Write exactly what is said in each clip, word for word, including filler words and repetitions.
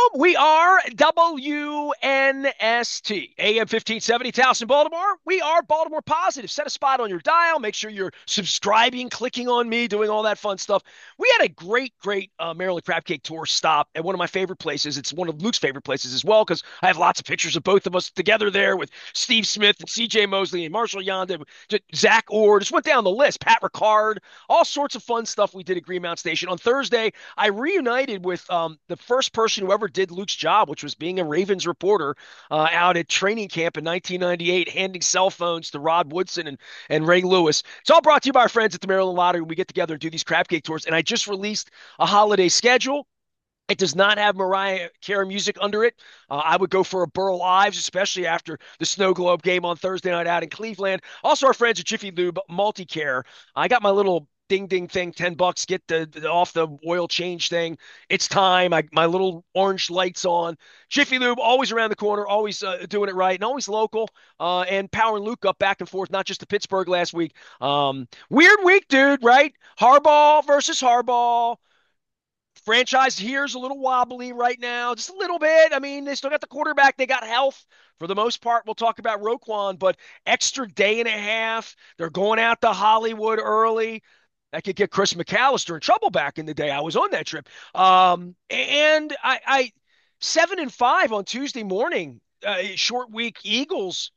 We are W N S T, A M fifteen seventy, Towson, Baltimore. We are Baltimore Positive. Set a spot on your dial. Make sure you're subscribing, clicking on me, doing all that fun stuff. We had a great, great uh, Maryland Crab Cake Tour stop at one of my favorite places. It's one of Luke's favorite places as well because I have lots of pictures of both of us together there with Steve Smith and C J Mosley and Marshall Yonda, Zach Orr. Just went down the list. Pat Ricard, all sorts of fun stuff we did at Greenmount Station. On Thursday, I reunited with um, the first person who ever did Luke's job, which was being a Ravens reporter uh, out at training camp in nineteen ninety-eight, handing cell phones to Rod Woodson and, and Ray Lewis. It's all brought to you by our friends at the Maryland Lottery. We get together and do these crab cake tours. And I just released a holiday schedule. It does not have Mariah Carey music under it. Uh, I would go for a Burl Ives, especially after the Snow Globe game on Thursday night out in Cleveland. Also, our friends at Jiffy Lube Multicare. I got my little ding ding thing, ten bucks, get the, the off the oil change thing. It's time. I, my little orange lights on. Jiffy Lube, always around the corner, always uh, doing it right, and always local. Uh, and powering Luke up back and forth, not just to Pittsburgh last week. Um, weird week, dude, right? Harbaugh versus Harbaugh. Franchise here is a little wobbly right now, just a little bit. I mean, they still got the quarterback. They got health for the most part. We'll talk about Roquan, but extra day and a half. They're going out to Hollywood early. That could get Chris McAllister in trouble back in the day. I was on that trip. Um, and I, I seven and five on Tuesday morning, uh, short week Eagles.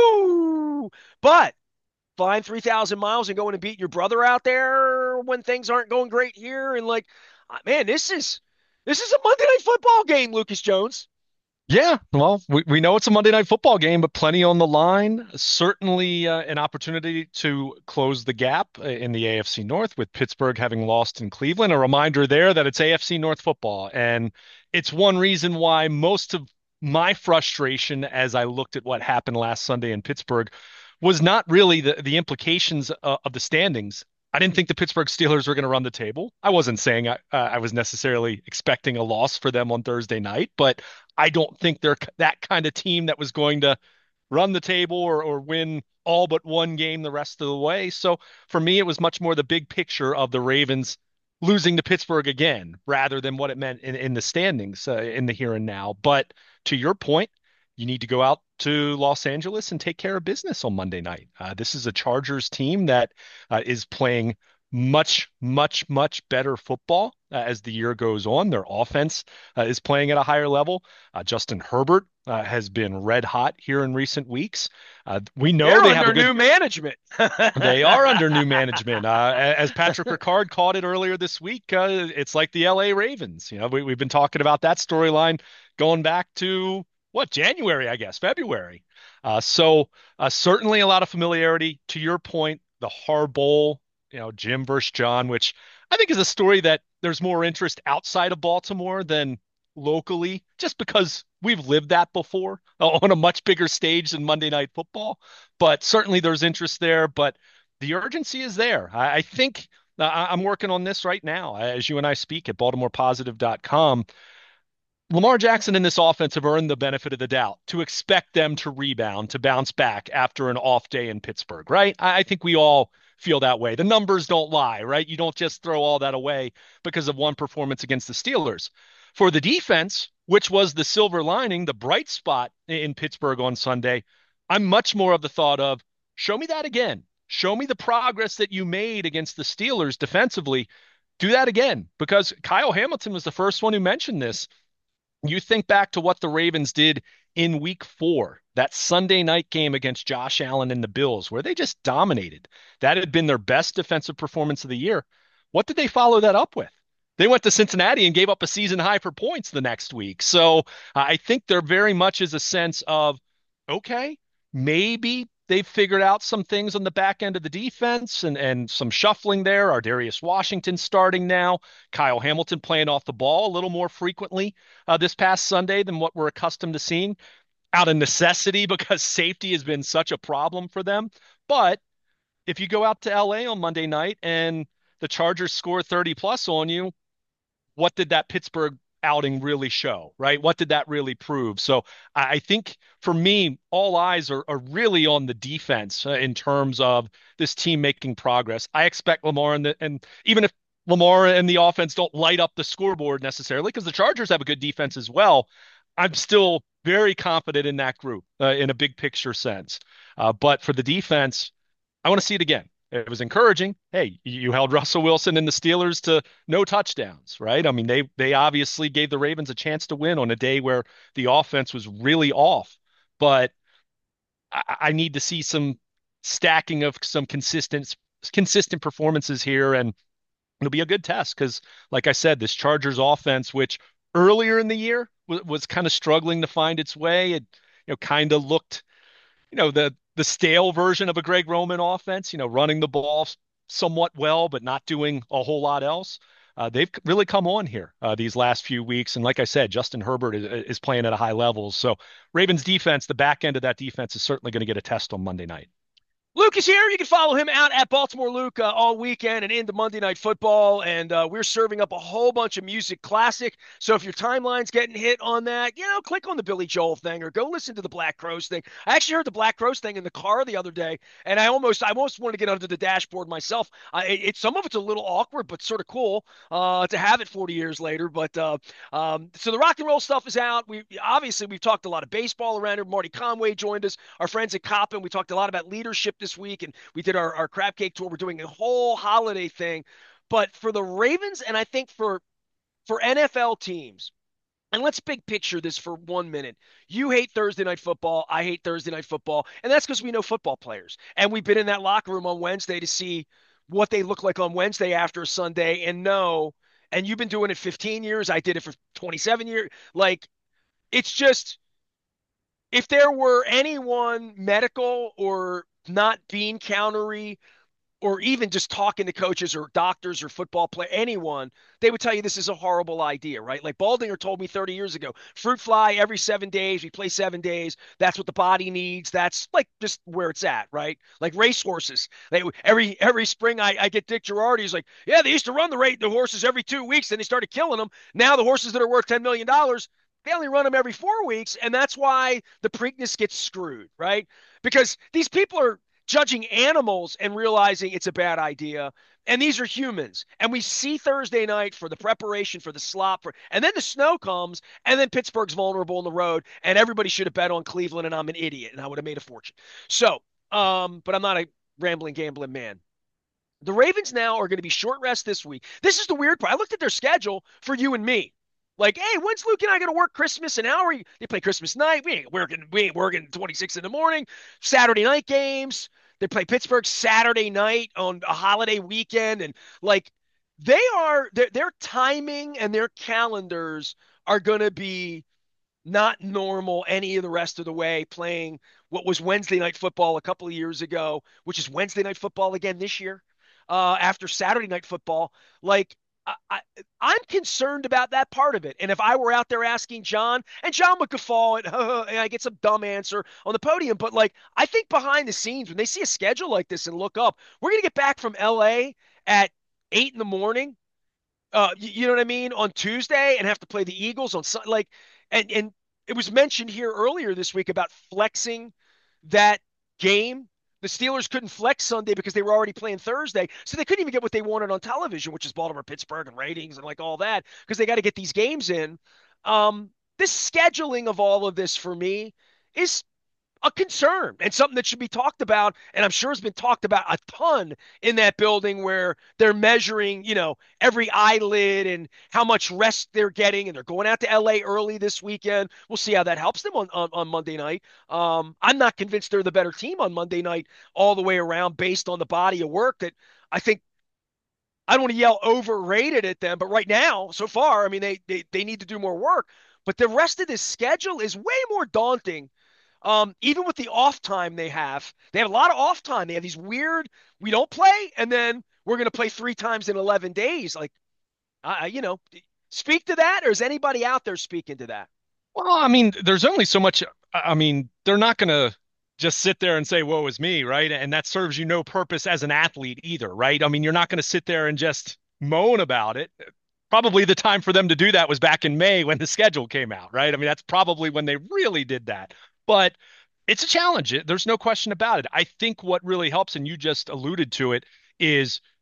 Woo! But flying three thousand miles and going to beat your brother out there when things aren't going great here. And like, uh, man, this is, this is a Monday Night Football game, Lucas Jones. Yeah, well, we, we know it's a Monday night football game, but plenty on the line. Certainly uh, an opportunity to close the gap uh, in the A F C North with Pittsburgh having lost in Cleveland. A reminder there that it's A F C North football. And it's one reason why most of my frustration as I looked at what happened last Sunday in Pittsburgh was not really the, the implications uh, of the standings. I didn't think the Pittsburgh Steelers were going to run the table. I wasn't saying I, uh, I was necessarily expecting a loss for them on Thursday night, but I don't think they're that kind of team that was going to run the table or, or win all but one game the rest of the way. So for me, it was much more the big picture of the Ravens losing to Pittsburgh again rather than what it meant in, in the standings uh, in the here and now. But to your point, you need to go out to Los Angeles and take care of business on Monday night. Uh, this is a Chargers team that uh, is playing much, much, much better football uh, as the year goes on. Their offense uh, is playing at a higher level. Uh, Justin Herbert uh, has been red hot here in recent weeks. Uh, we know They're they have under a good. new management. They are under new management. Uh, as Patrick Ricard called it earlier this week, uh, it's like the L A Ravens. You know, we, we've been talking about that storyline going back to what, January, I guess, February. Uh, so uh, certainly a lot of familiarity. To your point, the Harbaugh, you know, Jim versus John, which I think is a story that there's more interest outside of Baltimore than locally, just because we've lived that before uh, on a much bigger stage than Monday Night Football. But certainly there's interest there, but the urgency is there. I, I think uh, I'm working on this right now as you and I speak at baltimore positive dot com. Lamar Jackson and this offense have earned the benefit of the doubt to expect them to rebound, to bounce back after an off day in Pittsburgh, right? I, I think we all feel that way. The numbers don't lie, right? You don't just throw all that away because of one performance against the Steelers. For the defense, which was the silver lining, the bright spot in Pittsburgh on Sunday, I'm much more of the thought of show me that again. Show me the progress that you made against the Steelers defensively. Do that again, because Kyle Hamilton was the first one who mentioned this. You think back to what the Ravens did in week four, that Sunday night game against Josh Allen and the Bills, where they just dominated. That had been their best defensive performance of the year. What did they follow that up with? They went to Cincinnati and gave up a season high for points the next week. So uh, I think there very much is a sense of, okay, maybe they've figured out some things on the back end of the defense and, and some shuffling there. Ardarius Washington starting now. Kyle Hamilton playing off the ball a little more frequently uh, this past Sunday than what we're accustomed to seeing out of necessity because safety has been such a problem for them. But if you go out to L A on Monday night and the Chargers score thirty plus on you, what did that Pittsburgh outing really show, right? What did that really prove? So I think for me, all eyes are, are really on the defense uh, in terms of this team making progress. I expect Lamar and, the, and even if Lamar and the offense don't light up the scoreboard necessarily because the Chargers have a good defense as well. I'm still very confident in that group uh, in a big picture sense. Uh, but for the defense, I want to see it again. It was encouraging. Hey, you held Russell Wilson and the Steelers to no touchdowns, right? I mean, they they obviously gave the Ravens a chance to win on a day where the offense was really off. But I, I need to see some stacking of some consistent consistent performances here, and it'll be a good test because, like I said, this Chargers offense, which earlier in the year was, was kind of struggling to find its way, it you know kind of looked you know the the stale version of a Greg Roman offense, you know, running the ball somewhat well but not doing a whole lot else. Uh, they've really come on here uh, these last few weeks, and like I said, Justin Herbert is, is playing at a high level. So Ravens defense, the back end of that defense is certainly going to get a test on Monday night. Luke is here. You can follow him out at Baltimore Luke uh, all weekend and into Monday Night Football. And uh, we're serving up a whole bunch of music classic. So if your timeline's getting hit on that, you know, click on the Billy Joel thing or go listen to the Black Crowes thing. I actually heard the Black Crowes thing in the car the other day, and I almost, I almost want to get under the dashboard myself. Uh, it, it, some of it's a little awkward, but sort of cool uh, to have it forty years later. But uh, um, so the rock and roll stuff is out. We obviously we've talked a lot of baseball around here. Marty Conway joined us. Our friends at Coppin. We talked a lot about leadership this week, and we did our, our crab cake tour. We're doing a whole holiday thing. But for the Ravens, and I think for for N F L teams, and let's big picture this for one minute. You hate Thursday night football. I hate Thursday night football. And that's because we know football players. And we've been in that locker room on Wednesday to see what they look like on Wednesday after a Sunday and know. And you've been doing it fifteen years. I did it for twenty-seven years. Like, it's just, if there were anyone medical or not bean countery or even just talking to coaches or doctors or football play anyone, they would tell you this is a horrible idea, right? Like Baldinger told me thirty years ago, fruit fly every seven days. We play seven days. That's what the body needs. That's like just where it's at, right? Like racehorses. They every every spring I, I get Dick Girardi. He's like, yeah, they used to run the rate the horses every two weeks. Then they started killing them. Now the horses that are worth ten million dollars, they only run them every four weeks, and that's why the Preakness gets screwed, right? Because these people are judging animals and realizing it's a bad idea. And these are humans. And we see Thursday night for the preparation, for the slop, for, and then the snow comes, and then Pittsburgh's vulnerable on the road, and everybody should have bet on Cleveland, and I'm an idiot, and I would have made a fortune. So, um, but I'm not a rambling, gambling man. The Ravens now are going to be short rest this week. This is the weird part. I looked at their schedule for you and me. Like, hey, when's Luke and I going to work Christmas an hour? They play Christmas night. We ain't working. We ain't working twenty-six in the morning. Saturday night games. They play Pittsburgh Saturday night on a holiday weekend, and like they are, their their timing and their calendars are going to be not normal any of the rest of the way, playing what was Wednesday night football a couple of years ago, which is Wednesday night football again this year, uh, after Saturday night football. Like, I, I, I'm concerned about that part of it. And if I were out there asking John, and John would guffaw it, and I get some dumb answer on the podium, but like, I think behind the scenes, when they see a schedule like this and look up, we're going to get back from L A at eight in the morning, uh, you, you know what I mean, on Tuesday, and have to play the Eagles on Sun- like, and and it was mentioned here earlier this week about flexing that game. The Steelers couldn't flex Sunday because they were already playing Thursday, so they couldn't even get what they wanted on television, which is Baltimore, Pittsburgh, and ratings and like all that, because they got to get these games in. Um, this scheduling of all of this for me is a concern and something that should be talked about. And I'm sure has been talked about a ton in that building where they're measuring, you know, every eyelid and how much rest they're getting. And they're going out to L A early this weekend. We'll see how that helps them on, on, on Monday night. Um, I'm not convinced they're the better team on Monday night all the way around based on the body of work that I think. I don't want to yell overrated at them, but right now, so far, I mean, they, they, they need to do more work. But the rest of this schedule is way more daunting, um, even with the off time they have. They have a lot of off time. They have these weird, we don't play, and then we're going to play three times in eleven days. Like, I, you know, speak to that, or is anybody out there speaking to that? Well, I mean, there's only so much. I mean, they're not going to just sit there and say, woe is me, right? And that serves you no purpose as an athlete either, right? I mean, you're not going to sit there and just moan about it. Probably the time for them to do that was back in May when the schedule came out, right? I mean, that's probably when they really did that. But it's a challenge. There's no question about it. I think what really helps, and you just alluded to it, is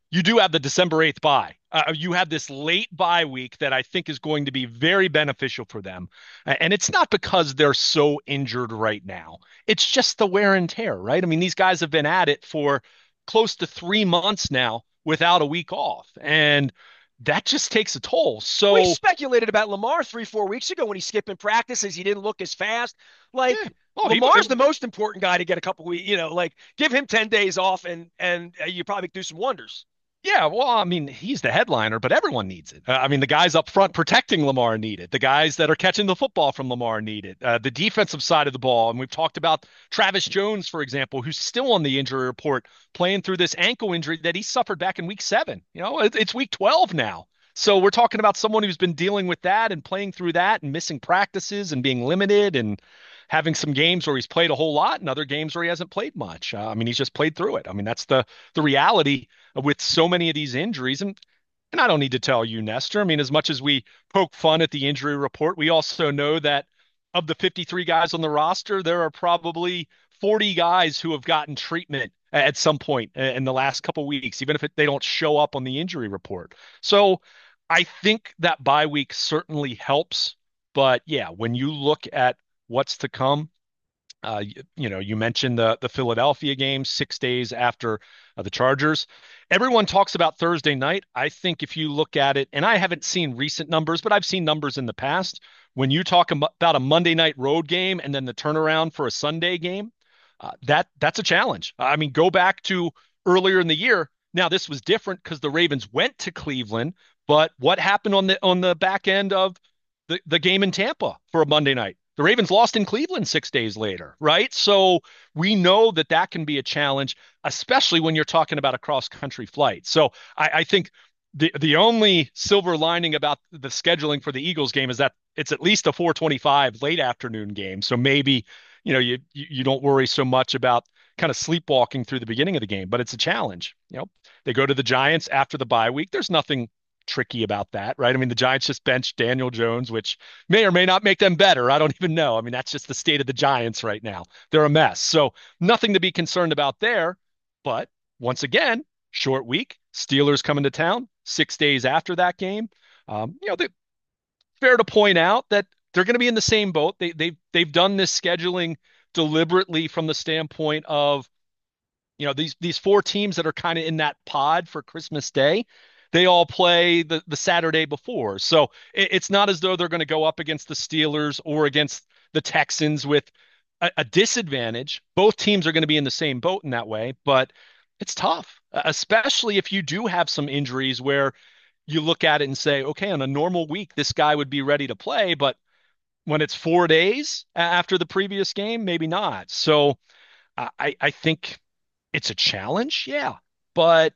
you do have the December eighth bye. Uh, you have this late bye week that I think is going to be very beneficial for them. And it's not because they're so injured right now. It's just the wear and tear, right? I mean, these guys have been at it for close to three months now without a week off. And that just takes a toll. We So, speculated about Lamar three, four weeks ago when he skipped in practices. He didn't look as fast. yeah. Like Oh, he, Lamar's the most important guy to get a couple weeks. You know, like give him ten days off, and and uh, you probably do some wonders. Yeah, well, I mean, he's the headliner, but everyone needs it. Uh, I mean, the guys up front protecting Lamar need it. The guys that are catching the football from Lamar need it. Uh, the defensive side of the ball, and we've talked about Travis Jones, for example, who's still on the injury report, playing through this ankle injury that he suffered back in week seven. You know, it, it's week twelve now. So we're talking about someone who's been dealing with that and playing through that and missing practices and being limited and having some games where he's played a whole lot and other games where he hasn't played much. Uh, I mean, he's just played through it. I mean, that's the the reality with so many of these injuries. And and I don't need to tell you, Nestor. I mean, as much as we poke fun at the injury report, we also know that of the fifty-three guys on the roster, there are probably forty guys who have gotten treatment at some point in the last couple of weeks, even if it, they don't show up on the injury report. So I think that bye week certainly helps. But yeah, when you look at what's to come, uh, you, you know, you mentioned the the Philadelphia game six days after uh, the Chargers. Everyone talks about Thursday night. I think if you look at it, and I haven't seen recent numbers, but I've seen numbers in the past. When you talk about a Monday night road game and then the turnaround for a Sunday game, uh, that that's a challenge. I mean, go back to earlier in the year. Now this was different because the Ravens went to Cleveland, but what happened on the on the back end of the, the game in Tampa for a Monday night? The Ravens lost in Cleveland six days later, right? So we know that that can be a challenge, especially when you're talking about a cross country flight. So I, I think the the only silver lining about the scheduling for the Eagles game is that it's at least a four twenty-five late afternoon game. So maybe, you know, you you don't worry so much about kind of sleepwalking through the beginning of the game, but it's a challenge. You know, they go to the Giants after the bye week. There's nothing tricky about that, right? I mean, the Giants just benched Daniel Jones, which may or may not make them better. I don't even know. I mean, that's just the state of the Giants right now. They're a mess. So nothing to be concerned about there. But once again, short week, Steelers coming to town six days after that game. Um, you know, they, fair to point out that they're going to be in the same boat. They, they've they've done this scheduling deliberately from the standpoint of, you know, these these four teams that are kind of in that pod for Christmas Day, they all play the the Saturday before. So it, it's not as though they're going to go up against the Steelers or against the Texans with a, a disadvantage. Both teams are going to be in the same boat in that way, but it's tough, especially if you do have some injuries where you look at it and say, okay, on a normal week, this guy would be ready to play, but when it's four days after the previous game, maybe not. So I, I think it's a challenge, yeah, but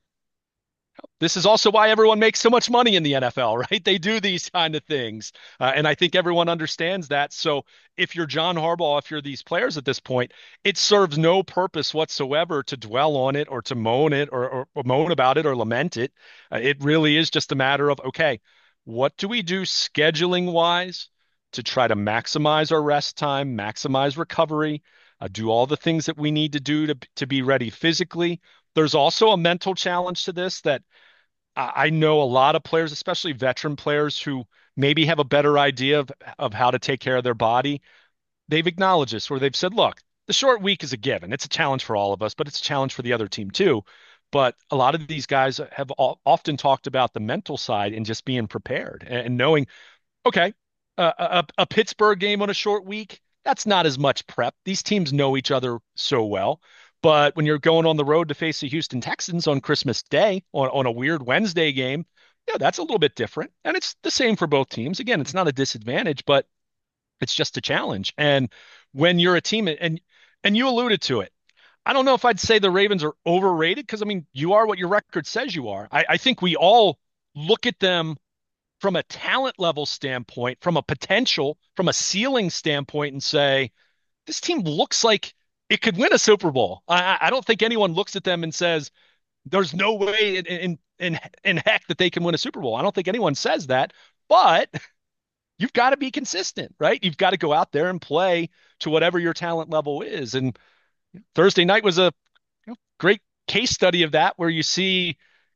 this is also why everyone makes so much money in the N F L, right? They do these kind of things. Uh, and I think everyone understands that. So if you're John Harbaugh, if you're these players at this point, it serves no purpose whatsoever to dwell on it or to moan it or, or, or moan about it or lament it. Uh, it really is just a matter of, okay, what do we do scheduling wise to try to maximize our rest time, maximize recovery, uh, do all the things that we need to do to, to be ready physically. There's also a mental challenge to this that I know a lot of players, especially veteran players who maybe have a better idea of, of how to take care of their body. They've acknowledged this, where they've said, look, the short week is a given. It's a challenge for all of us, but it's a challenge for the other team too. But a lot of these guys have all, often talked about the mental side and just being prepared and, and knowing, okay, uh, a, a Pittsburgh game on a short week, that's not as much prep. These teams know each other so well. But when you're going on the road to face the Houston Texans on Christmas Day on, on a weird Wednesday game, yeah, that's a little bit different. And it's the same for both teams. Again, it's not a disadvantage, but it's just a challenge. And when you're a team, and and you alluded to it, I don't know if I'd say the Ravens are overrated because I mean you are what your record says you are. I, I think we all look at them from a talent level standpoint, from a potential, from a ceiling standpoint, and say this team looks like it could win a Super Bowl. I, I don't think anyone looks at them and says there's no way in, in in in heck that they can win a Super Bowl. I don't think anyone says that, but you've got to be consistent, right? You've got to go out there and play to whatever your talent level is. And Thursday night was a you know, great case study of that, where you see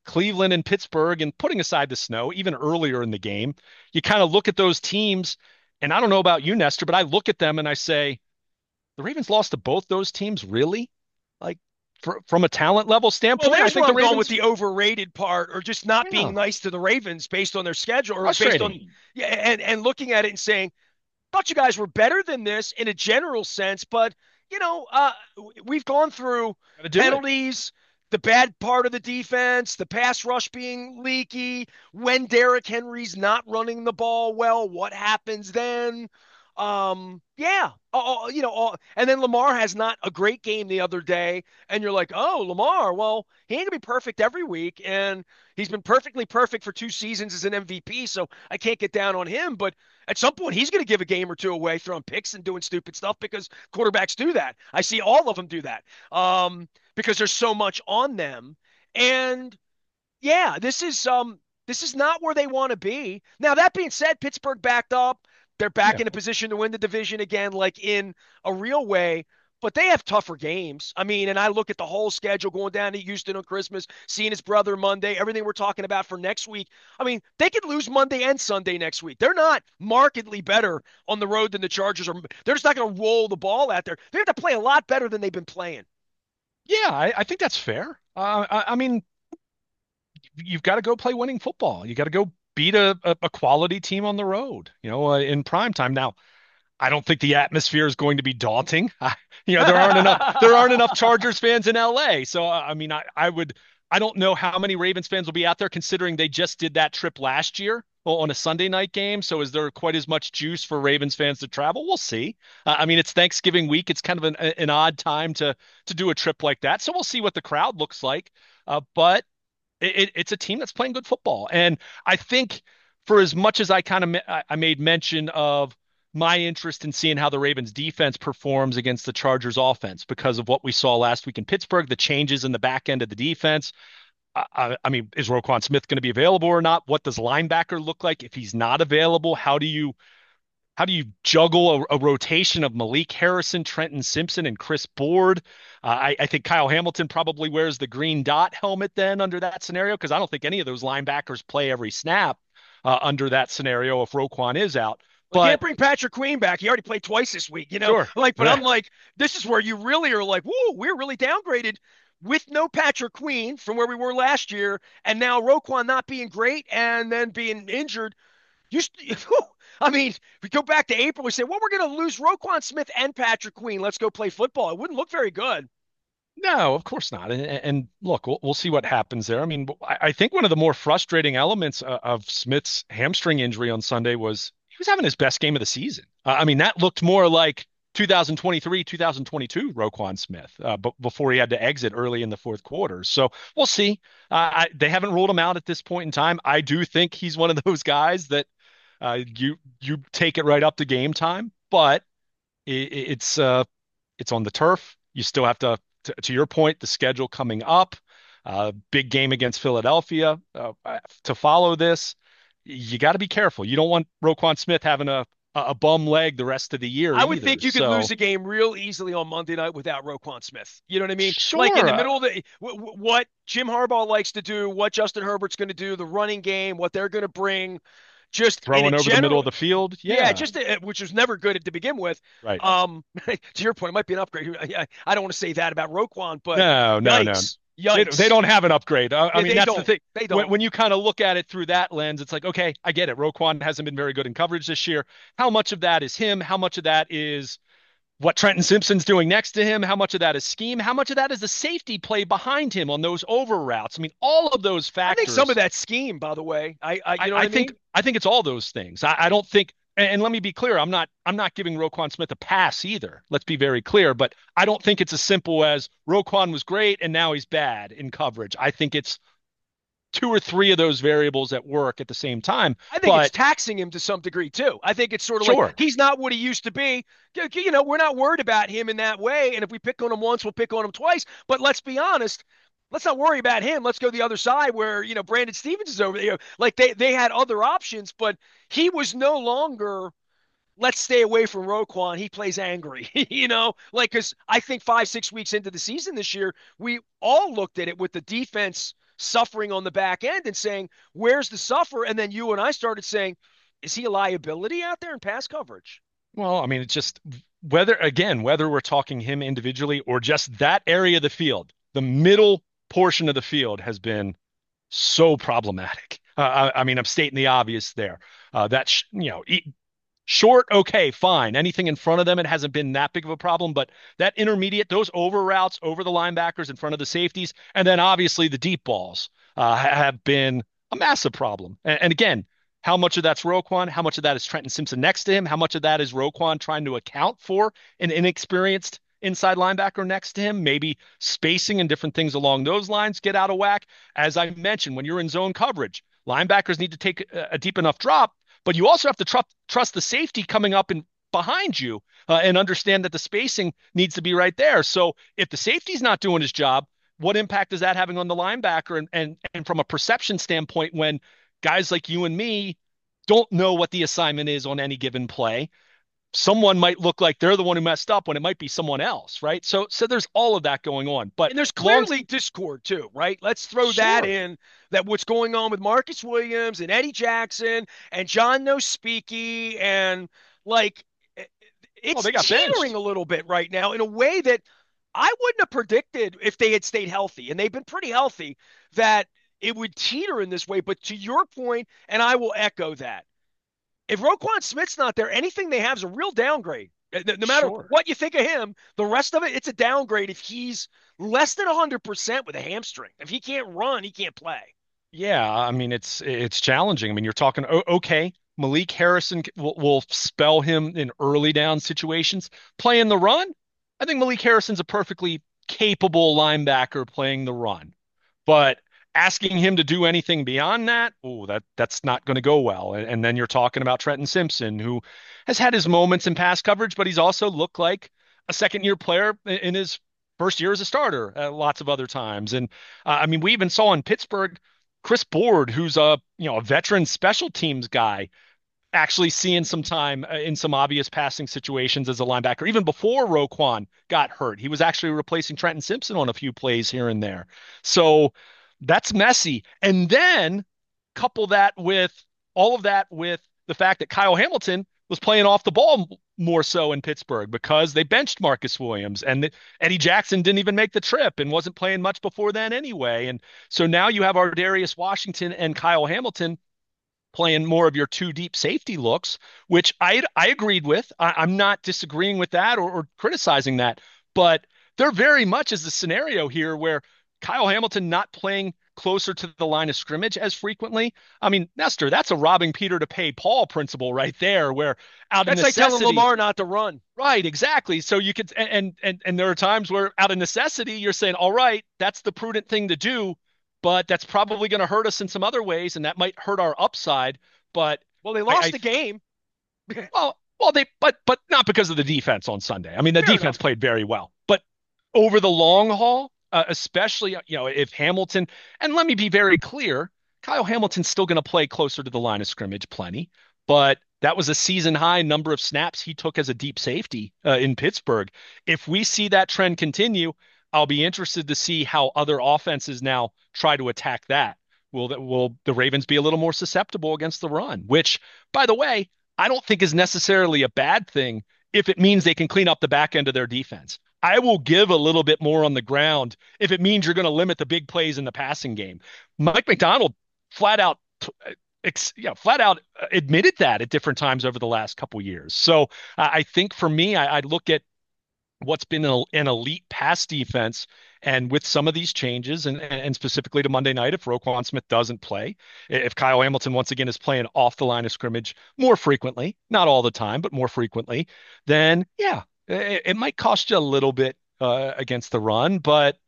Cleveland and Pittsburgh, and putting aside the snow, even earlier in the game, you kind of look at those teams, and I don't know about you, Nestor, but I look at them and I say, the Ravens lost to both those teams, really? Like, fr from a talent level Well, standpoint, I there's think where the I'm going with Ravens, the overrated part, or just not being yeah, nice to the Ravens based on their schedule, or based on frustrating. yeah, and and looking at it and saying, thought you guys were better than this in a general sense, but you know, uh, we've gone through Got to do it. penalties, the bad part of the defense, the pass rush being leaky, when Derrick Henry's not running the ball well, what happens then? Um, yeah, oh, you know, oh, and then Lamar has not a great game the other day, and you're like, oh, Lamar, well, he ain't gonna be perfect every week, and he's been perfectly perfect for two seasons as an M V P, so I can't get down on him, but at some point, he's going to give a game or two away, throwing picks and doing stupid stuff because quarterbacks do that. I see all of them do that um, because there's so much on them. And yeah, this is um, this is not where they want to be. Now that being said, Pittsburgh backed up. They're back Yeah. in a position to win the division again, like in a real way. But they have tougher games. I mean, and I look at the whole schedule going down to Houston on Christmas, seeing his brother Monday, everything we're talking about for next week. I mean, they could lose Monday and Sunday next week. They're not markedly better on the road than the Chargers are. They're just not going to roll the ball out there. They have to play a lot better than they've been playing. Yeah, I, I think that's fair. Uh, I, I mean, you've got to go play winning football. You got to go beat a, a, a quality team on the road, you know, uh, in prime time. Now, I don't think the atmosphere is going to be daunting. you know, there aren't enough there aren't enough Chargers fans in L A. So uh, I mean, I, I would I don't know how many Ravens fans will be out there considering they just did that trip last year on a Sunday night game. So is there quite as much juice for Ravens fans to travel? We'll see. Uh, I mean, it's Thanksgiving week. It's kind of an, an odd time to to do a trip like that. So we'll see what the crowd looks like. Uh, but it, it's a team that's playing good football, and I think for as much as I kind of I made mention of my interest in seeing how the Ravens defense performs against the Chargers offense because of what we saw last week in Pittsburgh, the changes in the back end of the defense. I, I mean, is Roquan Smith going to be available or not? What does linebacker look like if he's not available? How do you how do you juggle a, a rotation of Malik Harrison, Trenton Simpson, and Chris Board? Uh, I, I think Kyle Hamilton probably wears the green dot helmet then under that scenario because I don't think any of those linebackers play every snap uh, under that scenario if Roquan is out. We can't But bring Patrick Queen back. He already played twice this week, you know? sure, Like, but yeah, I'm like, this is where you really are like, whoa, we're really downgraded with no Patrick Queen from where we were last year. And now Roquan not being great and then being injured. You, I mean, we go back to April, we say, well, we're going to lose Roquan Smith and Patrick Queen. Let's go play football. It wouldn't look very good. no, of course not. And, and look, we'll, we'll see what happens there. I mean, I, I think one of the more frustrating elements of, of Smith's hamstring injury on Sunday was he was having his best game of the season. Uh, I mean, that looked more like two thousand twenty-three, two thousand twenty-two Roquan Smith uh, b- before he had to exit early in the fourth quarter. So we'll see. Uh, I, they haven't ruled him out at this point in time. I do think he's one of those guys that uh, you you take it right up to game time, but it, it's uh, it's on the turf. You still have to, to, to your point, the schedule coming up, uh, big game against Philadelphia. Uh, to follow this, you got to be careful. You don't want Roquan Smith having a a bum leg the rest of the year I would either. think you could So lose a game real easily on Monday night without Roquan Smith. You know what I mean? Like in sure, the uh, middle of the what Jim Harbaugh likes to do, what Justin Herbert's going to do, the running game, what they're going to bring, just in a throwing over the middle general. of the field, Yeah, yeah, just a, which was never good to begin with. right. Um, to your point, it might be an upgrade. I, I don't want to say that about Roquan, but No, no, no. yikes, They they yikes. don't have an upgrade. I, I Yeah, mean, they that's the don't. thing. They When don't. when you kind of look at it through that lens, it's like, okay, I get it. Roquan hasn't been very good in coverage this year. How much of that is him? How much of that is what Trenton Simpson's doing next to him? How much of that is scheme? How much of that is the safety play behind him on those over routes? I mean, all of those I think some of factors. that scheme, by the way. I, I I, you know what I I think mean? I think it's all those things. I, I don't think, and, and let me be clear, I'm not I'm not giving Roquan Smith a pass either. Let's be very clear, but I don't think it's as simple as Roquan was great and now he's bad in coverage. I think it's two or three of those variables at work at the same time. I think it's But taxing him to some degree too. I think it's sort of like sure, he's not what he used to be. You know, we're not worried about him in that way. And if we pick on him once, we'll pick on him twice. But let's be honest. Let's not worry about him. Let's go the other side where, you know, Brandon Stevens is over there. Like they, they had other options, but he was no longer, let's stay away from Roquan. He plays angry, you know, like, because I think five, six weeks into the season this year, we all looked at it with the defense suffering on the back end and saying, where's the suffer? And then you and I started saying, is he a liability out there in pass coverage? Well, I mean, it's just whether, again, whether we're talking him individually or just that area of the field, the middle portion of the field has been so problematic. Uh, I, I mean, I'm stating the obvious there. Uh, that, sh- you know, e- short, okay, fine. Anything in front of them, it hasn't been that big of a problem. But that intermediate, those over routes over the linebackers in front of the safeties, and then obviously the deep balls uh, have been a massive problem. And, and again, how much of that's Roquan? How much of that is Trenton Simpson next to him? How much of that is Roquan trying to account for an inexperienced inside linebacker next to him? Maybe spacing and different things along those lines get out of whack. As I mentioned, when you're in zone coverage, linebackers need to take a, a deep enough drop, but you also have to tr- trust the safety coming up and behind you uh, and understand that the spacing needs to be right there. So if the safety's not doing his job, what impact is that having on the linebacker? And and and from a perception standpoint, when guys like you and me don't know what the assignment is on any given play, someone might look like they're the one who messed up when it might be someone else, right? So so there's all of that going on. But And there's long clearly discord too, right? Let's throw that sure. in, that what's going on with Marcus Williams and Eddie Jackson and John No Speaky and like Well, it's they got teetering benched. a little bit right now in a way that I wouldn't have predicted if they had stayed healthy, and they've been pretty healthy, that it would teeter in this way. But to your point, and I will echo that, if Roquan Smith's not there, anything they have is a real downgrade. Uh, No matter Sure. what you think of him, the rest of it, it's a downgrade if he's less than one hundred percent with a hamstring. If he can't run, he can't play. Yeah, I mean it's it's challenging. I mean, you're talking o- okay, Malik Harrison will, will spell him in early down situations. Playing the run, I think Malik Harrison's a perfectly capable linebacker playing the run. But asking him to do anything beyond that, oh, that that's not going to go well. And, and then you're talking about Trenton Simpson, who has had his moments in pass coverage, but he's also looked like a second year player in, in his first year as a starter uh, lots of other times. And uh, I mean, we even saw in Pittsburgh Chris Board, who's a you know a veteran special teams guy, actually seeing some time uh, in some obvious passing situations as a linebacker. Even before Roquan got hurt, he was actually replacing Trenton Simpson on a few plays here and there. So that's messy. And then couple that with all of that with the fact that Kyle Hamilton was playing off the ball more so in Pittsburgh because they benched Marcus Williams and the, Eddie Jackson didn't even make the trip and wasn't playing much before then anyway. And so now you have our Darius Washington and Kyle Hamilton playing more of your two deep safety looks, which I I agreed with. I, I'm not disagreeing with that or, or criticizing that, but there very much is the scenario here where Kyle Hamilton not playing closer to the line of scrimmage as frequently. I mean, Nestor, that's a robbing Peter to pay Paul principle right there, where out of That's like telling necessity, Lamar not to run. right, exactly. So you could, and and and there are times where out of necessity, you're saying, all right, that's the prudent thing to do, but that's probably going to hurt us in some other ways, and that might hurt our upside. But Well, they I, lost I the game. well, well, they, but but not because of the defense on Sunday. I mean, the Fair defense enough. played very well, but over the long haul, uh, especially you know if Hamilton, and let me be very clear, Kyle Hamilton's still going to play closer to the line of scrimmage plenty, but that was a season high number of snaps he took as a deep safety uh, in Pittsburgh. If we see that trend continue, I'll be interested to see how other offenses now try to attack that. Will that will the Ravens be a little more susceptible against the run? Which, by the way, I don't think is necessarily a bad thing if it means they can clean up the back end of their defense. I will give a little bit more on the ground if it means you're going to limit the big plays in the passing game. Mike McDonald flat out, ex, you know, flat out admitted that at different times over the last couple years. So uh, I think for me, I, I look at what's been a, an elite pass defense. And with some of these changes, and, and specifically to Monday night, if Roquan Smith doesn't play, if Kyle Hamilton once again is playing off the line of scrimmage more frequently, not all the time, but more frequently, then yeah, it, it might cost you a little bit uh, against the run. But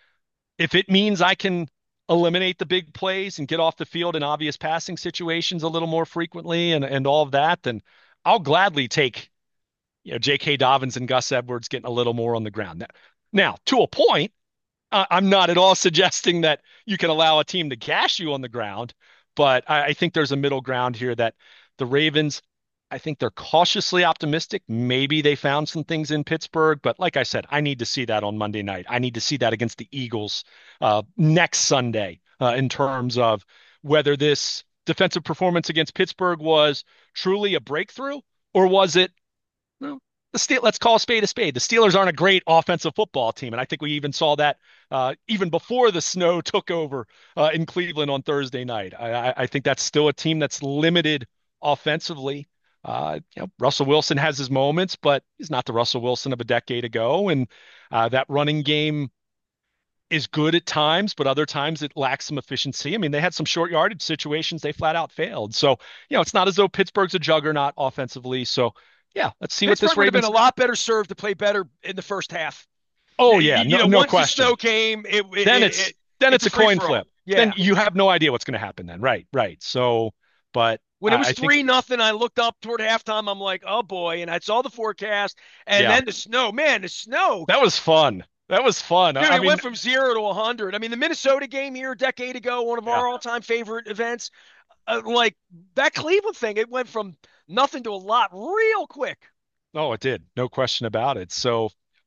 if it means I can eliminate the big plays and get off the field in obvious passing situations a little more frequently and, and all of that, then I'll gladly take you know, J K. Dobbins and Gus Edwards getting a little more on the ground. Now, now to a point, uh, I'm not at all suggesting that you can allow a team to gash you on the ground, but I, I think there's a middle ground here that the Ravens, I think they're cautiously optimistic. Maybe they found some things in Pittsburgh, but like I said, I need to see that on Monday night. I need to see that against the Eagles uh, next Sunday uh, in terms of whether this defensive performance against Pittsburgh was truly a breakthrough, or was it, well, the Steel, let's call a spade a spade. The Steelers aren't a great offensive football team, and I think we even saw that uh, even before the snow took over uh, in Cleveland on Thursday night. I, I think that's still a team that's limited offensively. Uh, you know, Russell Wilson has his moments, but he's not the Russell Wilson of a decade ago, and uh, that running game is good at times, but other times it lacks some efficiency. I mean, they had some short yardage situations they flat out failed. So, you know, it's not as though Pittsburgh's a juggernaut offensively. So, yeah, let's see what Pittsburgh this would have been Ravens. a lot better served to play better in the first half. Oh You, yeah, you no know, no once the question. snow came, it, it, Then it, it's it then it's it's a a free coin for all. flip. Yeah. Then you have no idea what's going to happen then. Right, right. So, but When it I, was I think three nothing, I looked up toward halftime. I'm like, oh boy, and I saw the forecast, and yeah, then the snow. Man, the snow. that was fun. That was fun. Dude, I it mean, went from zero to a hundred. I mean, the Minnesota game here a decade ago, one of yeah. our all-time favorite events. Uh, like that Cleveland thing, it went from nothing to a lot real quick. Oh, it did. No question about it. So,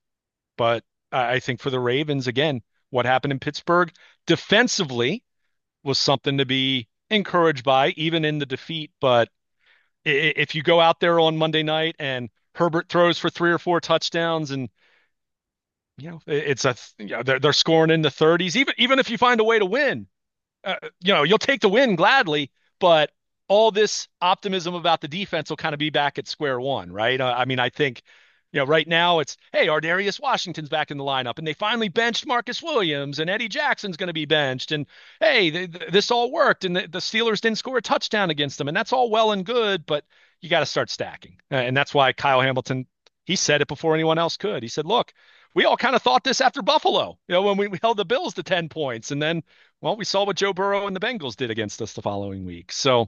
but I I think for the Ravens again, what happened in Pittsburgh defensively was something to be encouraged by, even in the defeat. But if you go out there on Monday night and Herbert throws for three or four touchdowns, and you know it's a you know, they're they're scoring in the thirties, even even if you find a way to win, uh, you know you'll take the win gladly. But all this optimism about the defense will kind of be back at square one, right? Uh, I mean, I think. You know, right now it's, hey, Ardarius Washington's back in the lineup, and they finally benched Marcus Williams, and Eddie Jackson's going to be benched, and hey, th th this all worked, and the, the Steelers didn't score a touchdown against them, and that's all well and good, but you got to start stacking, Uh, and that's why Kyle Hamilton, he said it before anyone else could. He said, look, we all kind of thought this after Buffalo, you know, when we, we held the Bills to ten points, and then, well, we saw what Joe Burrow and the Bengals did against us the following week. So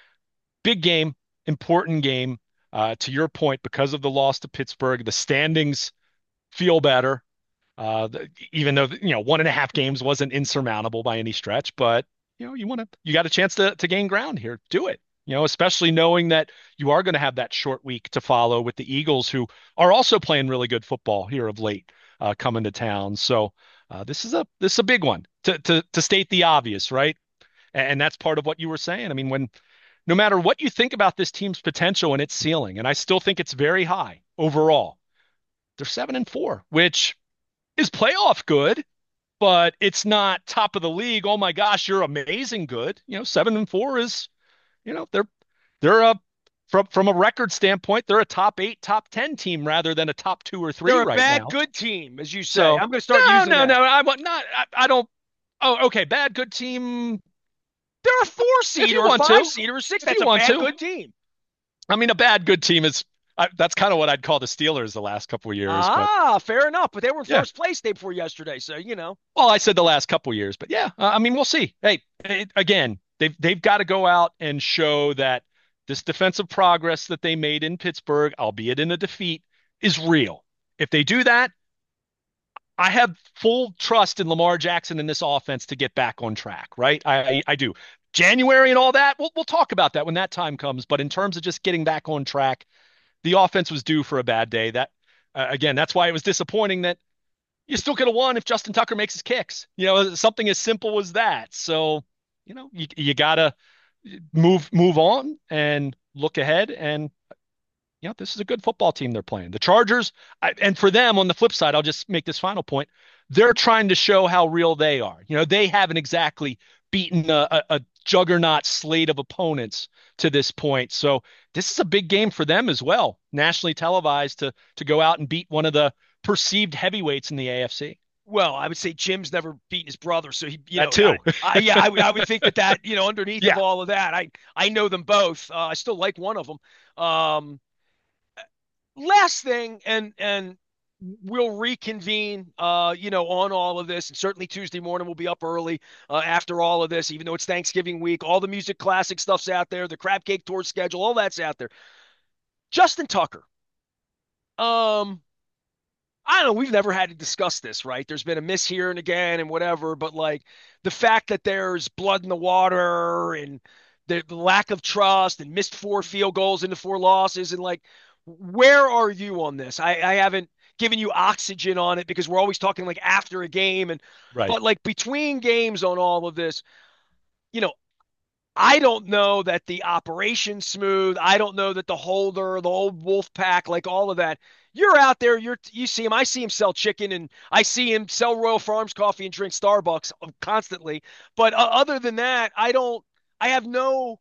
big game, important game. Uh, to your point, because of the loss to Pittsburgh, the standings feel better. Uh, the, even though you know one and a half games wasn't insurmountable by any stretch, but you know you want to you got a chance to to gain ground here. Do it. You know, especially knowing that you are going to have that short week to follow with the Eagles, who are also playing really good football here of late, uh, coming to town. So uh, this is a this is a big one to to to state the obvious, right? And, and that's part of what you were saying. I mean, when no matter what you think about this team's potential and its ceiling, and I still think it's very high overall, they're seven and four, which is playoff good, but it's not top of the league. Oh my gosh, you're amazing good. You know, seven and four is, you know, they're they're a from from a record standpoint, they're a top eight, top ten team rather than a top two or three They're a right bad now. good team, as you say. So I'm going to start no, using no, that. no. I want not. I, I don't. Oh, okay. Bad good team. They're a four If seed you or a want five to, seed or a six. if That's you a want bad to. good team. I mean, a bad good team is. I, that's kind of what I'd call the Steelers the last couple of years, but Ah, fair enough. But they were in yeah. first place day before yesterday, so you know. Well, I said the last couple of years, but yeah, uh, I mean, we'll see. Hey, it, again, they've they've got to go out and show that this defensive progress that they made in Pittsburgh, albeit in a defeat, is real. If they do that, I have full trust in Lamar Jackson and this offense to get back on track, right? I I, I do. January and all that, we'll we'll talk about that when that time comes. But in terms of just getting back on track, the offense was due for a bad day. That uh, again, that's why it was disappointing that you still could have won if Justin Tucker makes his kicks. You know, something as simple as that. So, you know, you you gotta move move on and look ahead. And you know, this is a good football team they're playing. The Chargers, I, and for them on the flip side, I'll just make this final point. They're trying to show how real they are. You know, they haven't exactly beaten a, a, a juggernaut slate of opponents to this point. So this is a big game for them as well, nationally televised to to go out and beat one of the perceived heavyweights in the A F C. Well, I would say Jim's never beaten his brother, so he, you That know, too. I, I yeah, I would, I would think that that, you know, underneath of Yeah. all of that, I, I know them both. Uh, I still like one of them. Um, last thing, and and we'll reconvene, uh, you know, on all of this, and certainly Tuesday morning we'll be up early uh, after all of this, even though it's Thanksgiving week. All the music classic stuff's out there, the crab cake tour schedule, all that's out there. Justin Tucker. Um, I don't know. We've never had to discuss this, right? There's been a miss here and again and whatever, but like the fact that there's blood in the water and the, the lack of trust and missed four field goals into four losses and like, where are you on this? I, I haven't giving you oxygen on it because we're always talking like after a game. And, Right. but like between games on all of this, you know, I don't know that the operation's smooth. I don't know that the holder, the old wolf pack, like all of that. You're out there, you're you see him. I see him sell chicken and I see him sell Royal Farms coffee and drink Starbucks constantly. But uh, other than that, I don't I have no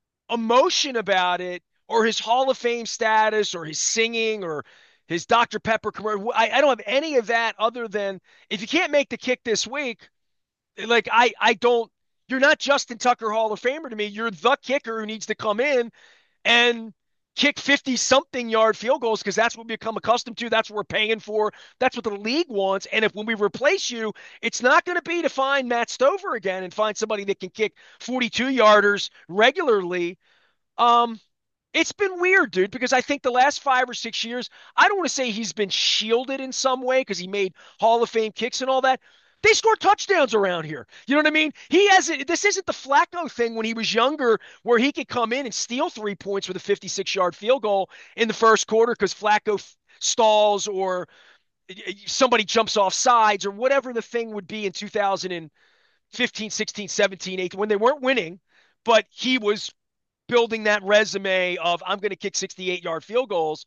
emotion about it or his Hall of Fame status or his singing or his doctor Pepper commercial. I, I don't have any of that other than if you can't make the kick this week, like I I don't you're not Justin Tucker Hall of Famer to me. You're the kicker who needs to come in and kick fifty something yard field goals because that's what we become accustomed to. That's what we're paying for. That's what the league wants. And if when we replace you, it's not going to be to find Matt Stover again and find somebody that can kick forty-two yarders regularly. Um, it's been weird, dude, because I think the last five or six years, I don't want to say he's been shielded in some way because he made Hall of Fame kicks and all that. They score touchdowns around here. You know what I mean? He hasn't. This isn't the Flacco thing when he was younger, where he could come in and steal three points with a fifty-six yard field goal in the first quarter because Flacco f- stalls or somebody jumps off sides or whatever the thing would be in two thousand fifteen, sixteen, seventeen, eighteen when they weren't winning, but he was building that resume of I'm going to kick sixty-eight yard field goals.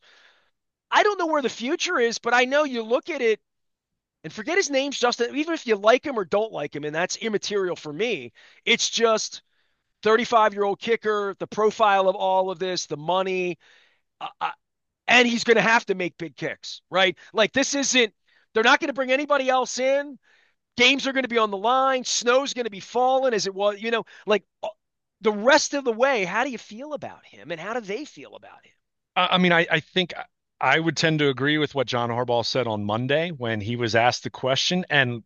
I don't know where the future is, but I know you look at it and forget his name's Justin, even if you like him or don't like him, and that's immaterial for me. It's just thirty-five year old kicker, the profile of all of this, the money, uh, uh, and he's going to have to make big kicks, right? Like this isn't, they're not going to bring anybody else in. Games are going to be on the line. Snow's going to be falling as it was, you know, like uh, the rest of the way. How do you feel about him and how do they feel about him? I, I mean, I, I think I would tend to agree with what John Harbaugh said on Monday when he was asked the question. And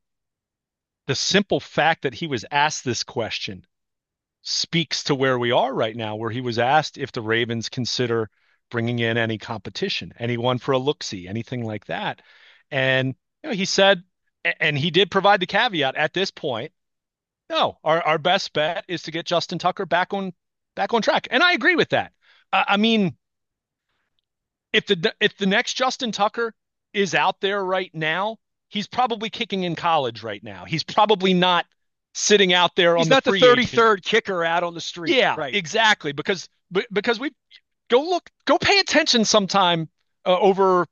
the simple fact that he was asked this question speaks to where we are right now, where he was asked if the Ravens consider bringing in any competition, anyone for a look-see, anything like that. And you know, he said, and he did provide the caveat at this point, no, our, our best bet is to get Justin Tucker back on back on track. And I agree with that. I, I mean, if the if the next Justin Tucker is out there right now, he's probably kicking in college right now. He's probably not sitting out there He's on the not the free agent. thirty-third kicker out on the street. Yeah, Right. exactly. Because because we go look, go pay attention sometime uh, over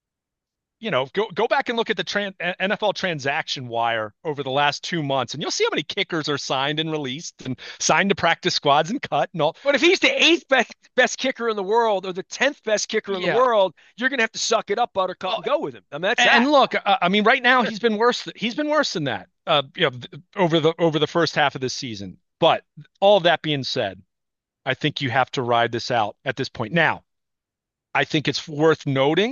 you know, go go back and look at the tran N F L transaction wire over the last two months, and you'll see how many kickers are signed and released and signed to practice squads and cut and all. But if he's the eighth best, best kicker in the world or the tenth best kicker in the Yeah. world, you're going to have to suck it up, Buttercup, Well, and go with him. I mean, that's and that. look, uh, I mean, right now he's been worse. He's been worse than that. Uh, you know, th- over the over the first half of this season. But all of that being said, I think you have to ride this out at this point. Now, I think it's worth noting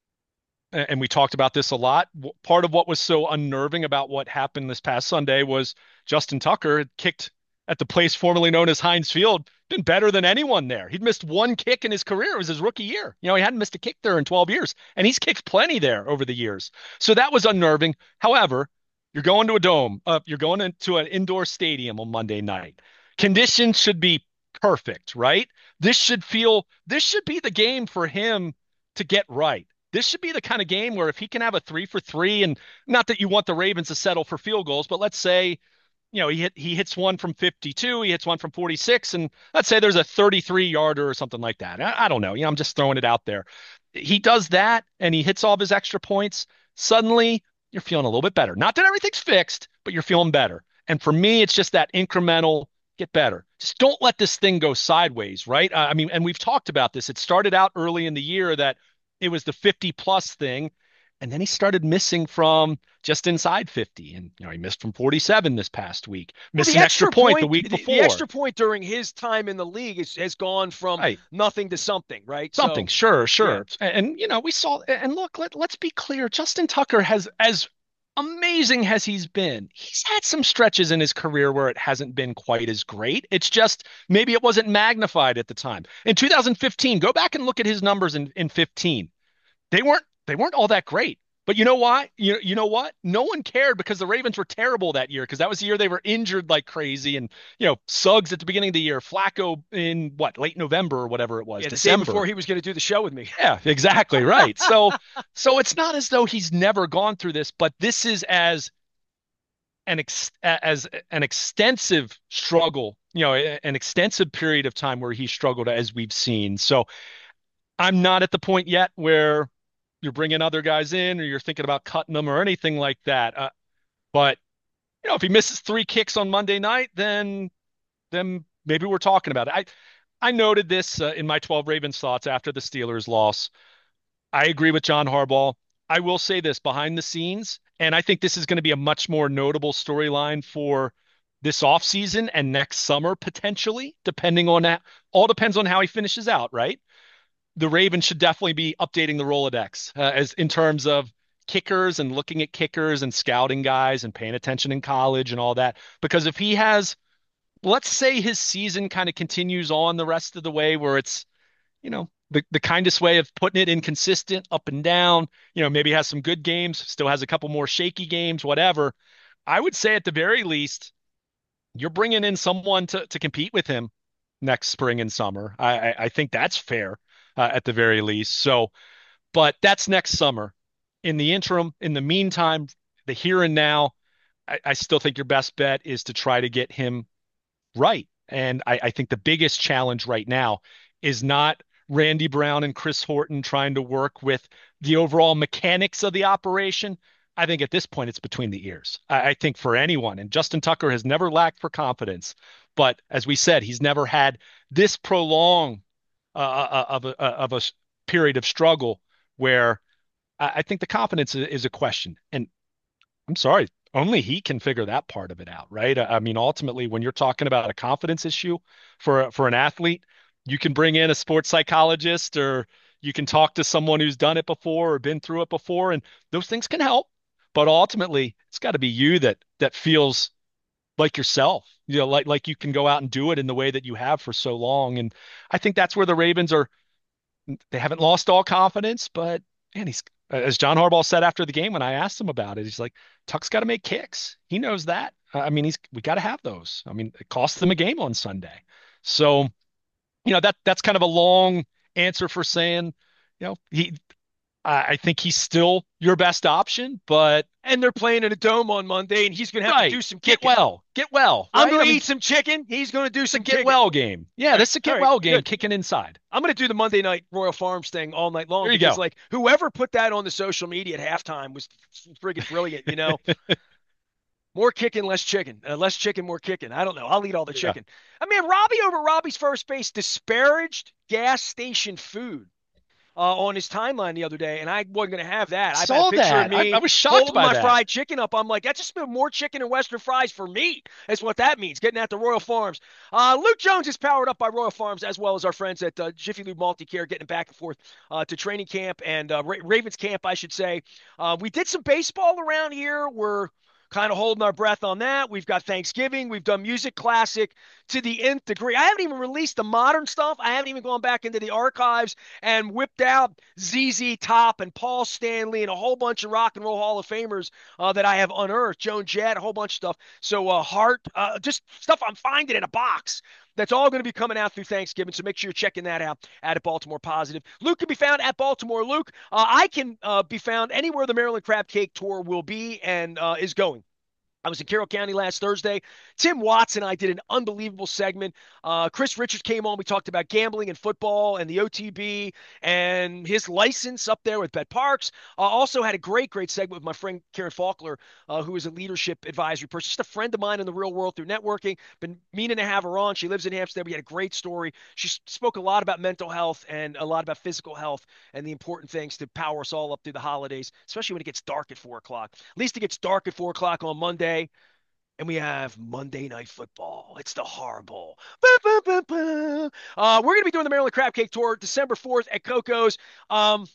and we talked about this a lot. Part of what was so unnerving about what happened this past Sunday was Justin Tucker had kicked at the place formerly known as Heinz Field, been better than anyone there. He'd missed one kick in his career. It was his rookie year. You know, he hadn't missed a kick there in twelve years, and he's kicked plenty there over the years. So that was unnerving. However, you're going to a dome. Uh, you're going into an indoor stadium on Monday night. Conditions should be perfect, right? This should feel, this should be the game for him to get right. This should be the kind of game where if he can have a three for three, and not that you want the Ravens to settle for field goals, but let's say, you know, he hit, he hits one from fifty-two, he hits one from forty-six, and let's say there's a thirty-three yarder or something like that. I, I don't know. You know, I'm just throwing it out there. He does that and he hits all of his extra points. Suddenly, you're feeling a little bit better. Not that everything's fixed, but you're feeling better. And for me, it's just that incremental get better. Just don't let this thing go sideways, right? I mean, and we've talked about this. It started out early in the year that it was the fifty plus thing. And then he started missing from just inside fifty. And, you know, he missed from forty-seven this past week. Missed well, an extra extra point, point the week the, before. The extra point during his time in the league is, has gone from right. nothing to something, right? Something, so, sure, sure. Yeah. And, and, you know, we saw, and look, let, let's be clear. Justin Tucker has, as amazing as he's been, he's had some stretches in his career where it hasn't been quite as great. It's just maybe it wasn't magnified at the time. In two thousand fifteen, go back and look at his numbers in, in fifteen. They weren't they weren't all that great. But you know why? You you know what? No one cared because the Ravens were terrible that year because that was the year they were injured like crazy. And you know, Suggs at the beginning of the year, Flacco in what, late November or whatever it was, Yeah, the day before December. he was going to do the show with me. Yeah, exactly right. So so it's not as though he's never gone through this, but this is as an ex as an extensive struggle, you know, an extensive period of time where he struggled as we've seen. So I'm not at the point yet where you're bringing other guys in or you're thinking about cutting them or anything like that. Uh, but you know, if he misses three kicks on Monday night, then then maybe we're talking about it. I I noted this uh, in my twelve Ravens thoughts after the Steelers loss. I agree with John Harbaugh. I will say this behind the scenes, and I think this is going to be a much more notable storyline for this offseason and next summer potentially, depending on that. All depends on how he finishes out, right? The Ravens should definitely be updating the Rolodex uh, as in terms of kickers and looking at kickers and scouting guys and paying attention in college and all that. Because if he has, let's say his season kind of continues on the rest of the way where it's, you know, the, the kindest way of putting it, inconsistent, up and down, you know, maybe has some good games, still has a couple more shaky games, whatever. I would say at the very least, you're bringing in someone to, to compete with him next spring and summer. I, I, I think that's fair uh, at the very least. So, but that's next summer. In the interim, in the meantime, the here and now, I, I still think your best bet is to try to get him right. And I, I think the biggest challenge right now is not Randy Brown and Chris Horton trying to work with the overall mechanics of the operation. I think at this point it's between the ears. I, I think for anyone, and Justin Tucker has never lacked for confidence, but as we said, he's never had this prolonged uh, uh, of a of a period of struggle where I, I think the confidence is, is a question. And I'm sorry, only he can figure that part of it out, right? I mean, ultimately, when you're talking about a confidence issue for for an athlete, you can bring in a sports psychologist or you can talk to someone who's done it before or been through it before, and those things can help. But ultimately, it's got to be you that that feels like yourself, you know, like like you can go out and do it in the way that you have for so long. And I think that's where the Ravens are. They haven't lost all confidence, but man, he's as John Harbaugh said after the game when I asked him about it, he's like, Tuck's got to make kicks. He knows that. I mean, he's we got to have those. I mean, it cost them a game on Sunday. So, you know, that that's kind of a long answer for saying, you know, he I, I think he's still your best option, but And they're playing in a dome on Monday, and he's going to have to right, do some get kicking. well, get well, I'm right? going I to mean, eat some chicken. He's going to do it's a some get kicking. well game. Yeah, All right, this is a all get right, well game, good. kicking inside. I'm going to do the Monday night Royal Farms thing all night long There you because, go. like, whoever put that on the social media at halftime was friggin' brilliant. You know, more kicking, less chicken, uh, less chicken, more kicking. I don't know. I'll eat all the Yeah. chicken. I mean, Robbie over Robbie's first base disparaged gas station food uh, on his timeline the other day, and I wasn't going to have that. I've had a Saw picture of that. I, I me was shocked holding by my that. fried chicken up. I'm like, that's just more chicken and Western fries for me. That's what that means, getting at the Royal Farms. Uh, Luke Jones is powered up by Royal Farms, as well as our friends at uh, Jiffy Lube Multi-Care, getting back and forth uh, to training camp and uh, Ra- Ravens camp, I should say. Uh, we did some baseball around here. We're kind of holding our breath on that. We've got Thanksgiving. We've done music classic to the nth degree. I haven't even released the modern stuff. I haven't even gone back into the archives and whipped out Z Z Top and Paul Stanley and a whole bunch of rock and roll Hall of Famers uh, that I have unearthed. Joan Jett, a whole bunch of stuff. So uh, Hart, uh, just stuff I'm finding in a box. That's all going to be coming out through Thanksgiving, so make sure you're checking that out at Baltimore Positive. Luke can be found at Baltimore Luke. Uh, I can uh, be found anywhere the Maryland Crab Cake Tour will be and uh, is going. I was in Carroll County last Thursday. Tim Watts and I did an unbelievable segment. Uh, Chris Richards came on. We talked about gambling and football and the O T B and his license up there with Bet Parks. Uh, also had a great, great segment with my friend Karen Faulkner, uh, who is a leadership advisory person, just a friend of mine in the real world through networking. Been meaning to have her on. She lives in Hampstead. We had a great story. She spoke a lot about mental health and a lot about physical health and the important things to power us all up through the holidays, especially when it gets dark at four o'clock. At least it gets dark at four o'clock on Monday. And we have Monday Night Football. It's the horrible. Ba, ba, ba, uh, we're going to be doing the Maryland Crab Cake Tour December fourth at Coco's. Um,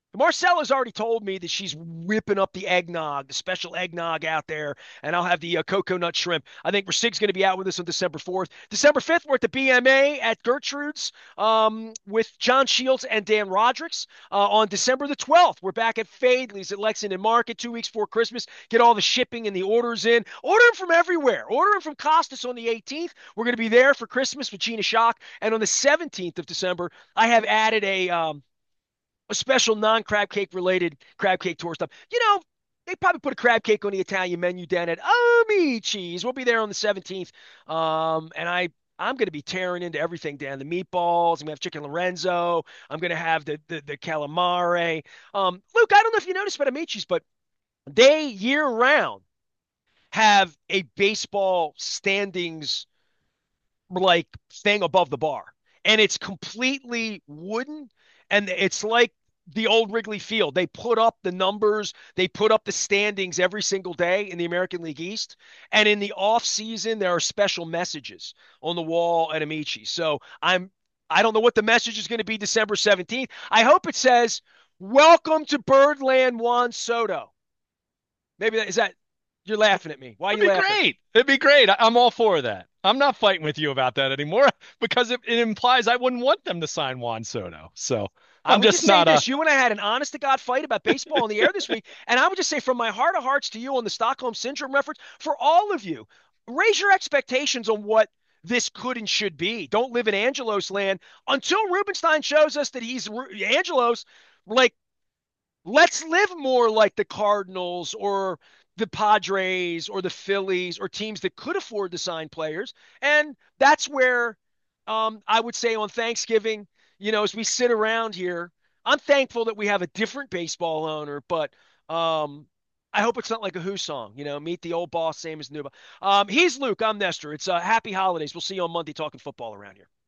Marcella's already told me that she's whipping up the eggnog, the special eggnog out there, and I'll have the uh, coconut shrimp. I think Rasig's going to be out with us on December fourth. December fifth, we're at the B M A at Gertrude's um, with John Shields and Dan Rodericks. Uh, on December the twelfth, we're back at Fadley's at Lexington Market two weeks before Christmas. Get all the shipping and the orders in. Order them from everywhere. Order them from Costas on the eighteenth. We're going to be there for Christmas with Gina Shock. And on the seventeenth of December, I have added a um, a special non-crab cake related crab cake tour stuff. You know, they probably put a crab cake on the Italian menu down at Amici's. We'll be there on the seventeenth. Um, and I I'm going to be tearing into everything, Dan. The meatballs. I'm going to have chicken Lorenzo. I'm going to have the the, the calamari. Um, Luke, I don't know if you noticed about Amici's, but they year round have a baseball standings like thing above the bar, and it's completely wooden, and it's like the old Wrigley Field. They put up the numbers, they put up the standings every single day in the American League East, and in the off season there are special messages on the wall at Amici. So I'm I don't know what the message is going to be December seventeenth. I hope it says welcome to Birdland, Juan Soto. Maybe that is that you're laughing at me. Why are It'd you be laughing? great. It'd be great. I- I'm all for that. I'm not fighting with you about that anymore because it, it implies I wouldn't want them to sign Juan Soto. So I I'm would just just say not a. this. You and I had an honest to God fight about baseball on the air this week. And I would just say from my heart of hearts to you on the Stockholm Syndrome reference, for all of you, raise your expectations on what this could and should be. Don't live in Angelos land until Rubenstein shows us that he's Angelos. Like, let's live more like the Cardinals or the Padres or the Phillies or teams that could afford to sign players. And that's where um, I would say on Thanksgiving, you know, as we sit around here, I'm thankful that we have a different baseball owner, but um, I hope it's not like a Who song, you know, meet the old boss, same as new. Um, he's Luke. I'm Nestor. It's uh, happy holidays. We'll see you on Monday talking football around here.